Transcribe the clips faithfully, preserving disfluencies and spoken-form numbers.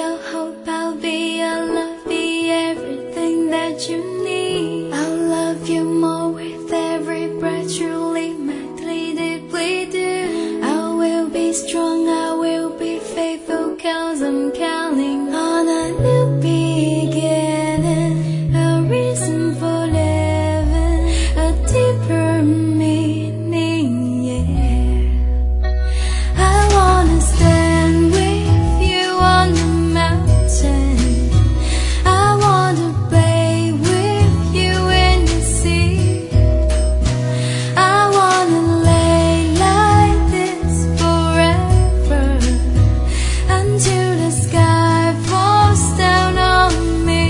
your hope, I'll be your love, be everything that you need. I'll love you more with every breath, truly, madly, deeply do. I will be strong, I will be faithful, cause I'm counting on a new beginning, a reason for living, a deeper meaning, yeah. I wanna stand with you on the mountain, I wanna play with you in the sea, I wanna lay like this forever, until the sky falls down on me.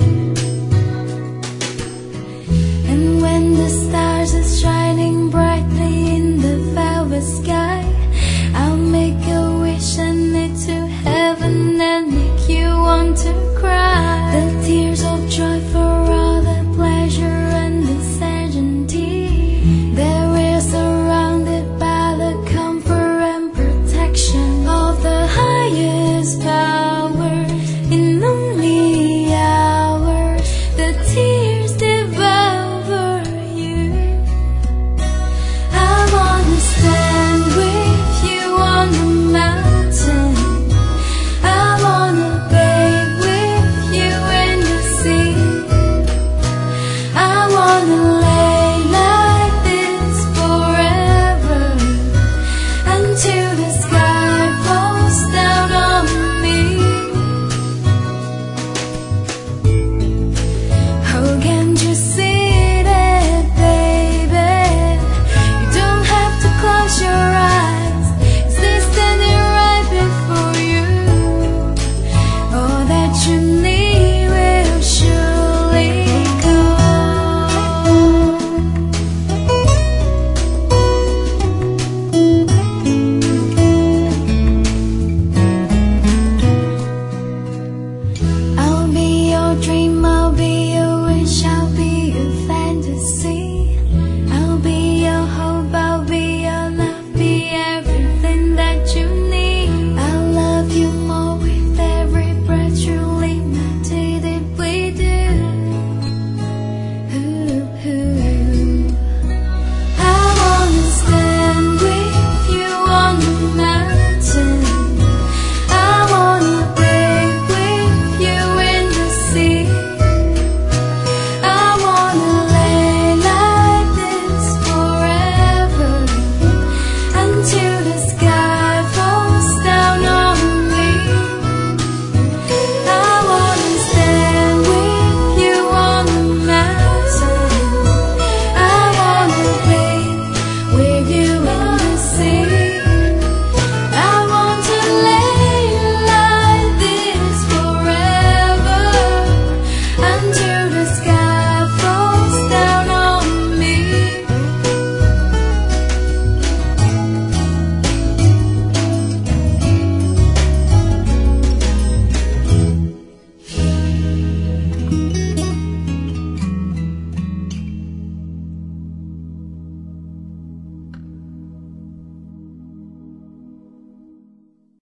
And when the stars are shining brightly in the velvet sky, I'll make a wish and it to heaven and make you want to cry. The tears of joy